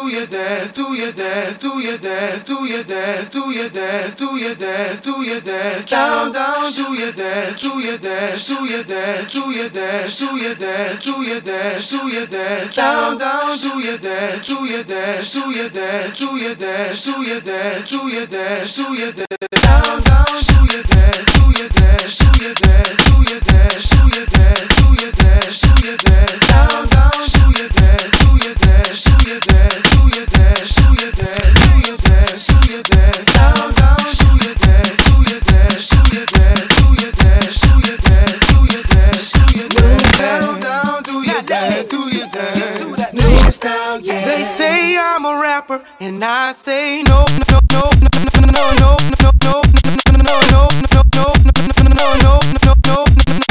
your dad, to your dad, to your dad, to your dad, to your dad, to your dad, to your dad, down, down, to your dad, to your dad, to your dad, to your dad, to your dad, to your dad, to your dad, down, down, to your dad, to your dad, to your dad, to your dad, to your dad, to your dad, to your dad, down, down, to your dad, to your dad, to your dad, to your dad, to your dad, to your dad, to your dad, down, down, to your dad, to your dad, to your dad, to your dad, to your dad, to your dad, to your dad, down, down, to your dad, to your dad, to your dad, to your dad, to your dad, to your dad, to your dad, down, down, to your dad, to your dad, new style, yeah. They say I'm a rapper, and I say no, no, no, no, no, no, no, no, no, no, no, no, no, no, no, no,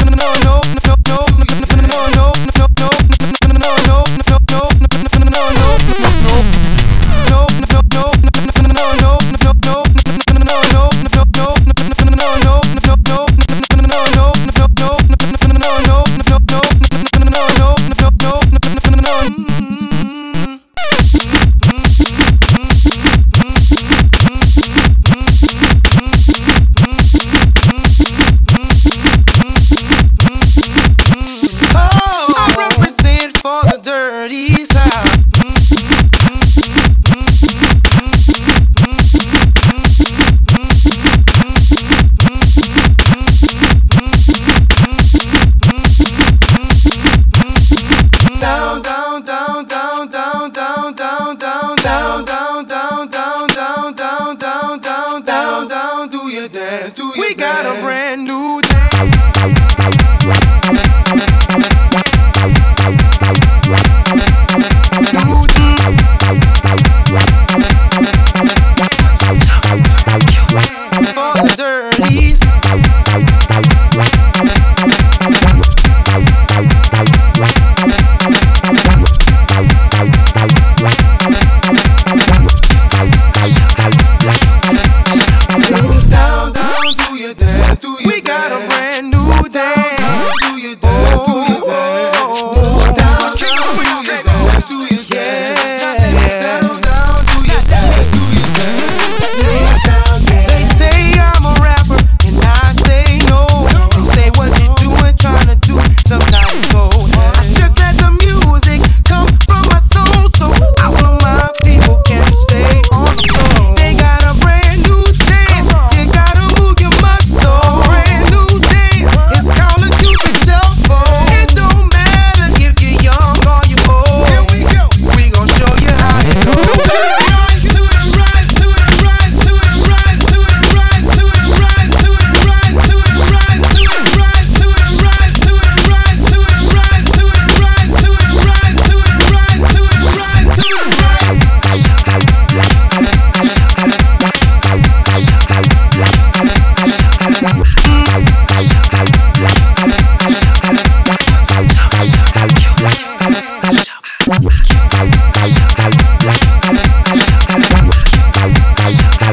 we got a brand new day. For the dirties. We got a brand new day. They say I'm a rapper, and I say no. They say what you doing, trying to do some kind of gold. I just let the music come from my soul, so all of my people can stay on the floor. They got a brand new dance. You gotta move your muscle. Brand new dance. It's called a Cupid shuffle. It don't matter if you're young or you're old. Here we go. We gon' show you how it goes. Shut